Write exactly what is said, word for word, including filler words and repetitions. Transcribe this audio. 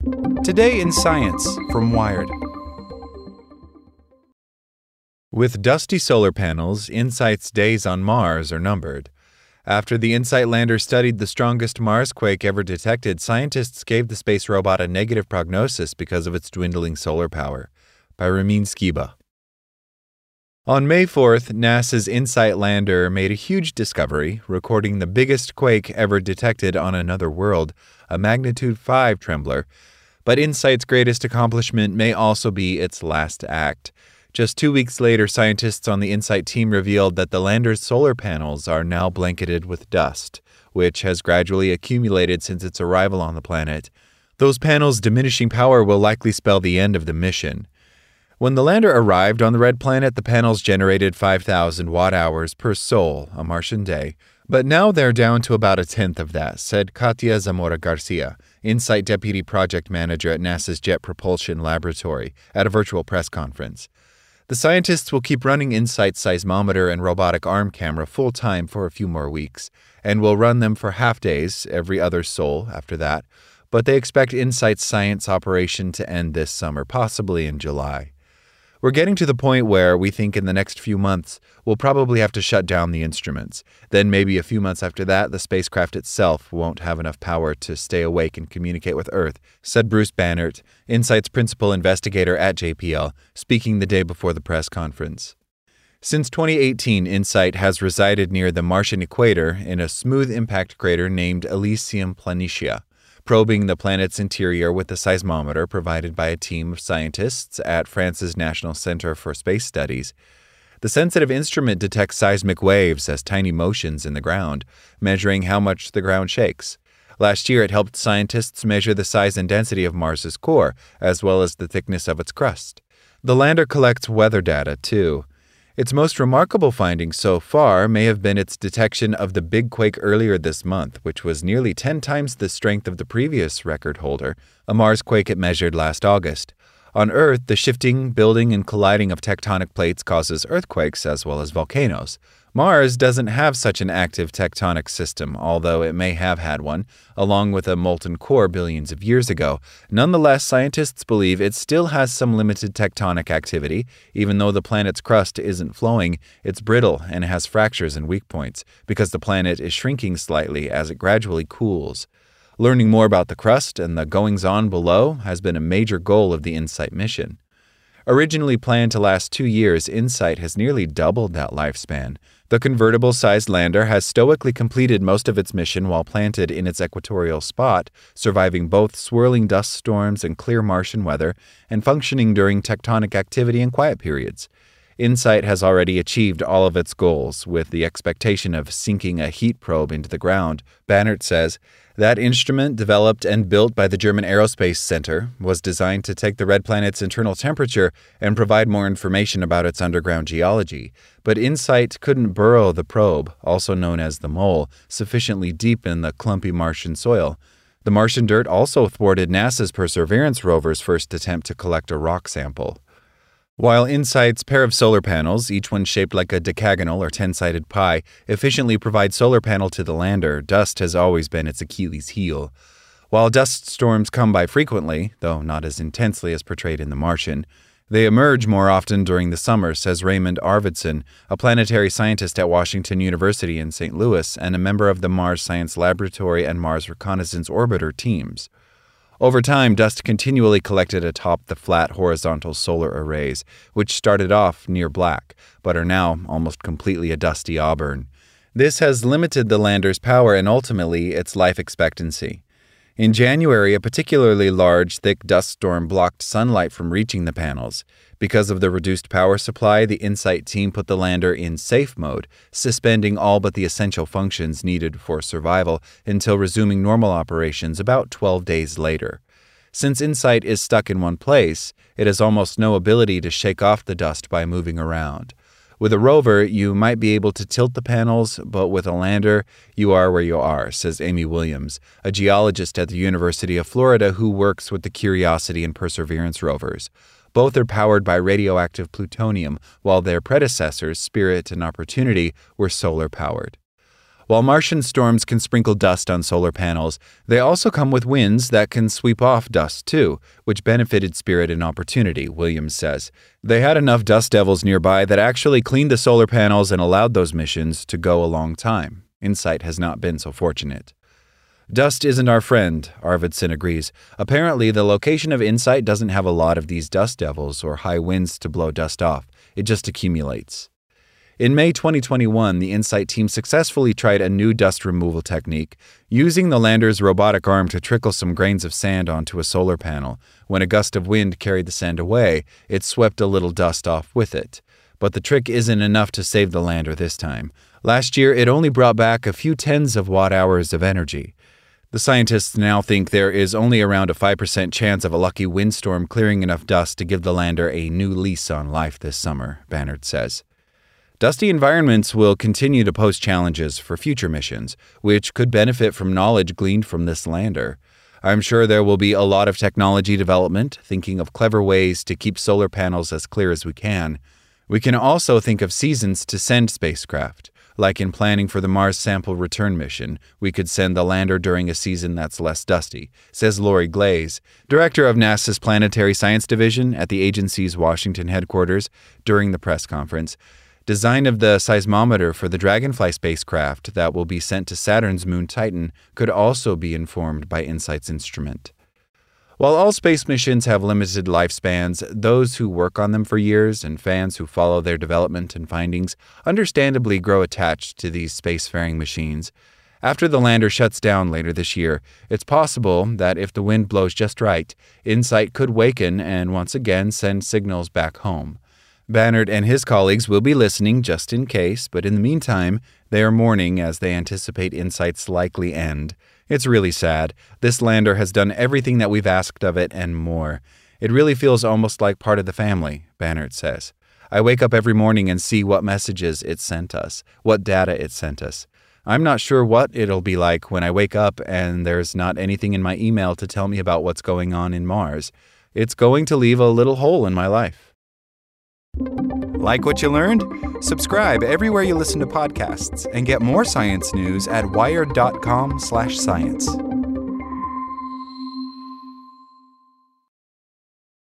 Today in Science from Wired. With dusty solar panels, InSight's days on Mars are numbered. After the InSight lander studied the strongest Marsquake ever detected, scientists gave the space robot a negative prognosis because of its dwindling solar power. By Ramin Skiba. On May fourth, NASA's InSight lander made a huge discovery, recording the biggest quake ever detected on another world, a magnitude five trembler. But InSight's greatest accomplishment may also be its last act. Just two weeks later, scientists on the InSight team revealed that the lander's solar panels are now blanketed with dust, which has gradually accumulated since its arrival on the planet. Those panels' diminishing power will likely spell the end of the mission. When the lander arrived on the red planet, the panels generated five thousand watt-hours per sol, a Martian day. But now they're down to about a tenth of that, said Katia Zamora Garcia, InSight Deputy Project Manager at NASA's Jet Propulsion Laboratory, at a virtual press conference. The scientists will keep running InSight's seismometer and robotic arm camera full-time for a few more weeks, and will run them for half-days every other sol after that, but they expect InSight's science operation to end this summer, possibly in July. We're getting to the point where we think in the next few months we'll probably have to shut down the instruments. Then maybe a few months after that, the spacecraft itself won't have enough power to stay awake and communicate with Earth, said Bruce Bannert, InSight's principal investigator at J P L, speaking the day before the press conference. Since twenty eighteen, InSight has resided near the Martian equator in a smooth impact crater named Elysium Planitia, probing the planet's interior with a seismometer provided by a team of scientists at France's National Center for Space Studies. The sensitive instrument detects seismic waves as tiny motions in the ground, measuring how much the ground shakes. Last year, it helped scientists measure the size and density of Mars's core, as well as the thickness of its crust. The lander collects weather data, too. Its most remarkable finding so far may have been its detection of the big quake earlier this month, which was nearly ten times the strength of the previous record holder, a Mars quake it measured last August. On Earth, the shifting, building, and colliding of tectonic plates causes earthquakes as well as volcanoes. Mars doesn't have such an active tectonic system, although it may have had one, along with a molten core billions of years ago. Nonetheless, scientists believe it still has some limited tectonic activity. Even though the planet's crust isn't flowing, it's brittle and has fractures and weak points, because the planet is shrinking slightly as it gradually cools. Learning more about the crust and the goings-on below has been a major goal of the InSight mission. Originally planned to last two years, InSight has nearly doubled that lifespan. The convertible-sized lander has stoically completed most of its mission while planted in its equatorial spot, surviving both swirling dust storms and clear Martian weather, and functioning during tectonic activity and quiet periods. InSight has already achieved all of its goals, with the expectation of sinking a heat probe into the ground. Bannert says, that instrument, developed and built by the German Aerospace Center, was designed to take the red planet's internal temperature and provide more information about its underground geology. But InSight couldn't burrow the probe, also known as the mole, sufficiently deep in the clumpy Martian soil. The Martian dirt also thwarted NASA's Perseverance rover's first attempt to collect a rock sample. While InSight's pair of solar panels, each one shaped like a decagonal or ten-sided pie, efficiently provide solar panel to the lander, dust has always been its Achilles heel. While dust storms come by frequently, though not as intensely as portrayed in The Martian, they emerge more often during the summer, says Raymond Arvidson, a planetary scientist at Washington University in Saint Louis and a member of the Mars Science Laboratory and Mars Reconnaissance Orbiter teams. Over time, dust continually collected atop the flat horizontal solar arrays, which started off near black, but are now almost completely a dusty auburn. This has limited the lander's power and ultimately its life expectancy. In January, a particularly large, thick dust storm blocked sunlight from reaching the panels. Because of the reduced power supply, the InSight team put the lander in safe mode, suspending all but the essential functions needed for survival until resuming normal operations about twelve days later. Since InSight is stuck in one place, it has almost no ability to shake off the dust by moving around. With a rover, you might be able to tilt the panels, but with a lander, you are where you are, says Amy Williams, a geologist at the University of Florida who works with the Curiosity and Perseverance rovers. Both are powered by radioactive plutonium, while their predecessors, Spirit and Opportunity, were solar-powered. While Martian storms can sprinkle dust on solar panels, they also come with winds that can sweep off dust too, which benefited Spirit and Opportunity, Williams says. They had enough dust devils nearby that actually cleaned the solar panels and allowed those missions to go a long time. InSight has not been so fortunate. Dust isn't our friend, Arvidsson agrees. Apparently, the location of InSight doesn't have a lot of these dust devils or high winds to blow dust off. It just accumulates. In May twenty twenty-one, the InSight team successfully tried a new dust removal technique, using the lander's robotic arm to trickle some grains of sand onto a solar panel. When a gust of wind carried the sand away, it swept a little dust off with it. But the trick isn't enough to save the lander this time. Last year, it only brought back a few tens of watt-hours of energy. The scientists now think there is only around a five percent chance of a lucky windstorm clearing enough dust to give the lander a new lease on life this summer, Bannard says. Dusty environments will continue to pose challenges for future missions, which could benefit from knowledge gleaned from this lander. I'm sure there will be a lot of technology development, thinking of clever ways to keep solar panels as clear as we can. We can also think of seasons to send spacecraft. Like in planning for the Mars sample return mission, we could send the lander during a season that's less dusty, says Lori Glaze, director of NASA's Planetary Science Division at the agency's Washington headquarters, during the press conference. Design of the seismometer for the Dragonfly spacecraft that will be sent to Saturn's moon Titan could also be informed by InSight's instrument. While all space missions have limited lifespans, those who work on them for years and fans who follow their development and findings understandably grow attached to these spacefaring machines. After the lander shuts down later this year, it's possible that if the wind blows just right, InSight could waken and once again send signals back home. Bannard and his colleagues will be listening just in case, but in the meantime, they are mourning as they anticipate InSight's likely end. It's really sad. This lander has done everything that we've asked of it and more. It really feels almost like part of the family, Bannard says. I wake up every morning and see what messages it sent us, what data it sent us. I'm not sure what it'll be like when I wake up and there's not anything in my email to tell me about what's going on in Mars. It's going to leave a little hole in my life. Like what you learned? Subscribe everywhere you listen to podcasts and get more science news at wired dot com slash science.